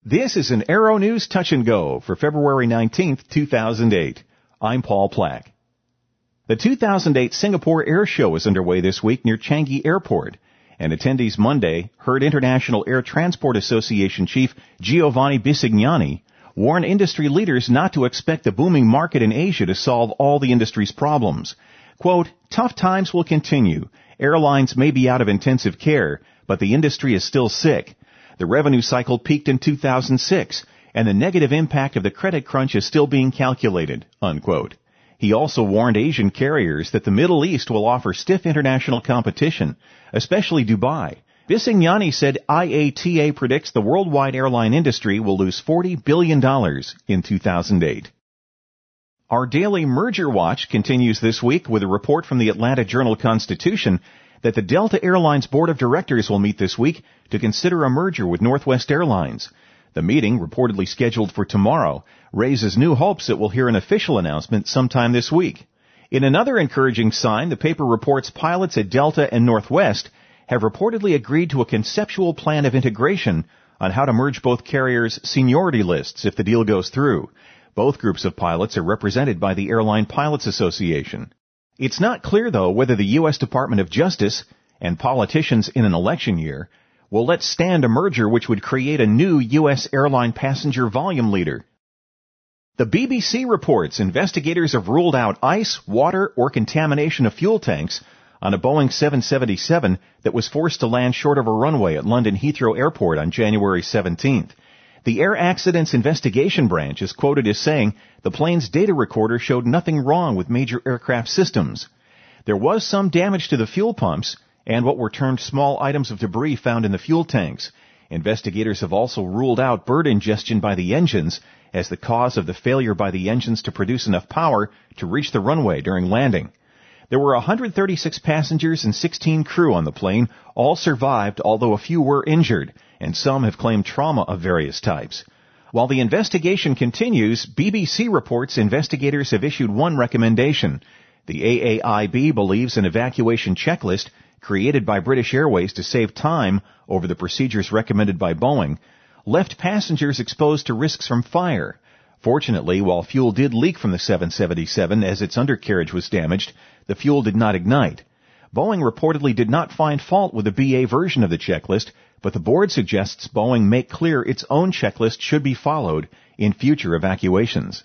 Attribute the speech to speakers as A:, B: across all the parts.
A: This is an Aero News Touch and Go for February 19th, 2008. I'm Paul Plack. The 2008 Singapore Air Show is underway this week near Changi Airport, and attendees Monday heard International Air Transport Association Chief Giovanni Bisignani warn industry leaders not to expect the booming market in Asia to solve all the industry's problems. Quote, "Tough times will continue. Airlines may be out of intensive care, but the industry is still sick. The revenue cycle peaked in 2006, and the negative impact of the credit crunch is still being calculated," unquote. He also warned Asian carriers that the Middle East will offer stiff international competition, especially Dubai. Bisignani said IATA predicts the worldwide airline industry will lose $40 billion in 2008. Our daily Merger Watch continues this week with a report from the Atlanta Journal-Constitution that the Delta Airlines Board of Directors will meet this week to consider a merger with Northwest Airlines. The meeting, reportedly scheduled for tomorrow, raises new hopes it will hear an official announcement sometime this week. In another encouraging sign, the paper reports pilots at Delta and Northwest have reportedly agreed to a conceptual plan of integration on how to merge both carriers' seniority lists if the deal goes through. Both groups of pilots are represented by the Airline Pilots Association. It's not clear, though, whether the U.S. Department of Justice and politicians in an election year will let stand a merger which would create a new U.S. airline passenger volume leader. The BBC reports investigators have ruled out ice, water, or contamination of fuel tanks on a Boeing 777 that was forced to land short of a runway at London Heathrow Airport on January 17th. The Air Accidents Investigation Branch is quoted as saying the plane's data recorder showed nothing wrong with major aircraft systems. There was some damage to the fuel pumps and what were termed small items of debris found in the fuel tanks. Investigators have also ruled out bird ingestion by the engines as the cause of the failure by the engines to produce enough power to reach the runway during landing. There were 136 passengers and 16 crew on the plane. All survived, although a few were injured, and some have claimed trauma of various types. While the investigation continues, BBC reports investigators have issued one recommendation. The AAIB believes an evacuation checklist created by British Airways to save time over the procedures recommended by Boeing left passengers exposed to risks from fire. Fortunately, while fuel did leak from the 777 as its undercarriage was damaged, the fuel did not ignite. Boeing reportedly did not find fault with the BA version of the checklist, but the board suggests Boeing make clear its own checklist should be followed in future evacuations.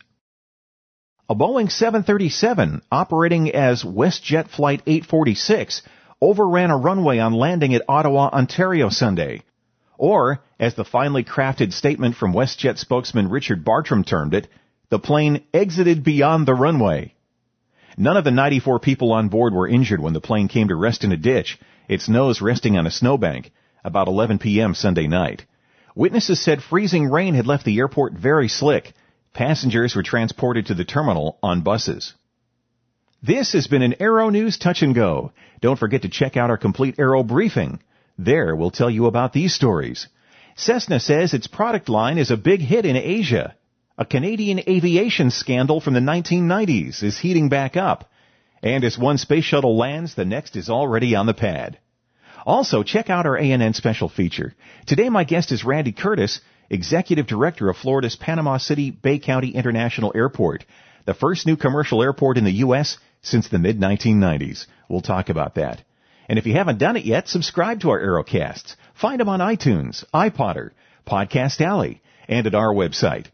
A: A Boeing 737 operating as WestJet Flight 846 overran a runway on landing at Ottawa, Ontario Sunday. Or, as the finely crafted statement from WestJet spokesman Richard Bartram termed it, the plane exited beyond the runway. None of the 94 people on board were injured when the plane came to rest in a ditch, its nose resting on a snowbank, about 11 p.m. Sunday night. Witnesses said freezing rain had left the airport very slick. Passengers were transported to the terminal on buses. This has been an Aero News Touch and Go. Don't forget to check out our complete Aero briefing. There we'll tell you about these stories. Cessna says its product line is a big hit in Asia. A Canadian aviation scandal from the 1990s is heating back up. And as one space shuttle lands, the next is already on the pad. Also, check out our ANN special feature. Today my guest is Randy Curtis, Executive Director of Florida's Panama City-Bay County International Airport, the first new commercial airport in the U.S. since the mid-1990s. We'll talk about that. And if you haven't done it yet, subscribe to our Aerocasts. Find them on iTunes, iPodder, Podcast Alley, and at our website,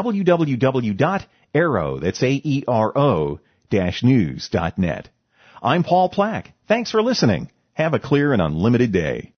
A: www.aero, that's AERO-news.net. I'm Paul Plack. Thanks for listening. Have a clear and unlimited day.